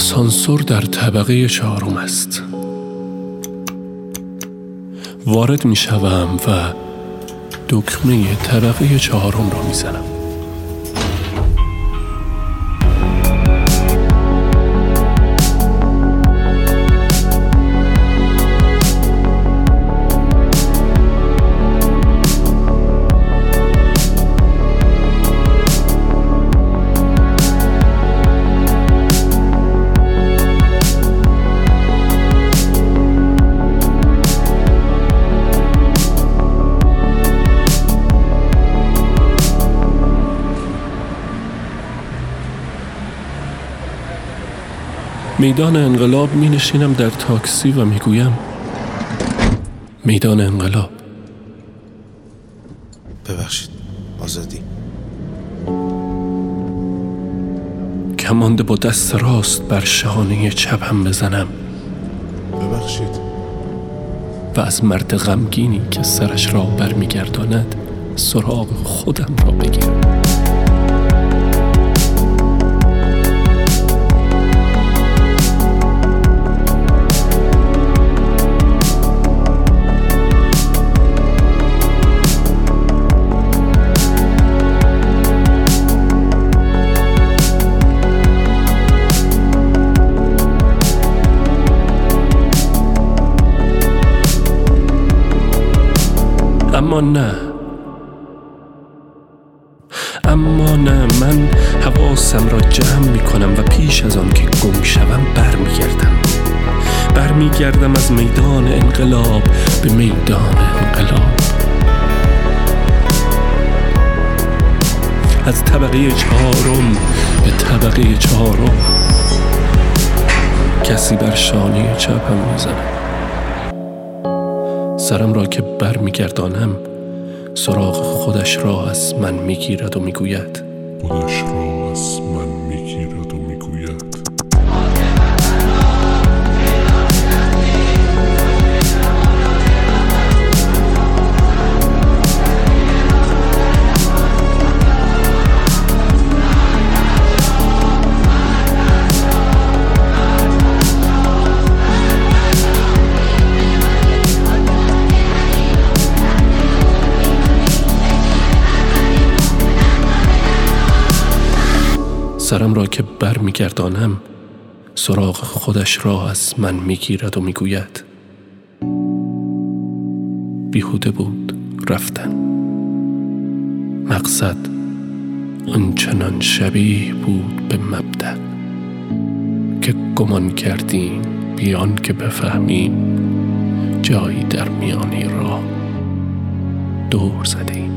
آسانسور در طبقه 4 است. وارد می شوم و دکمه طبقه 4 را می زنم. میدان انقلاب می نشینم در تاکسی و می گویم میدان انقلاب. ببخشید، آزادی. کمانده با دست راست بر شانه چپم بزنم. ببخشید. و از مرد غمگینی که سرش را برمی گرداند سراغ خودم را بگیرم. اما نه من حواسم را جمع می کنم و پیش از آن که گم شوم برمیگردم از میدان انقلاب به میدان انقلاب، از طبقه 4 به طبقه 4. کسی بر شانه چپم می زند. سرم را که برمیگردانم سراغ خودش را از من میگیرد و میگوید سرم را که برمیگردانم سراغ خودش را از من میگیرد و میگوید بیهوده بود رفتن. مقصد آنچنان شبیه بود به مبدأ که گمان کردیم بیان که بفهمیم جایی در میانی راه دور زدیم.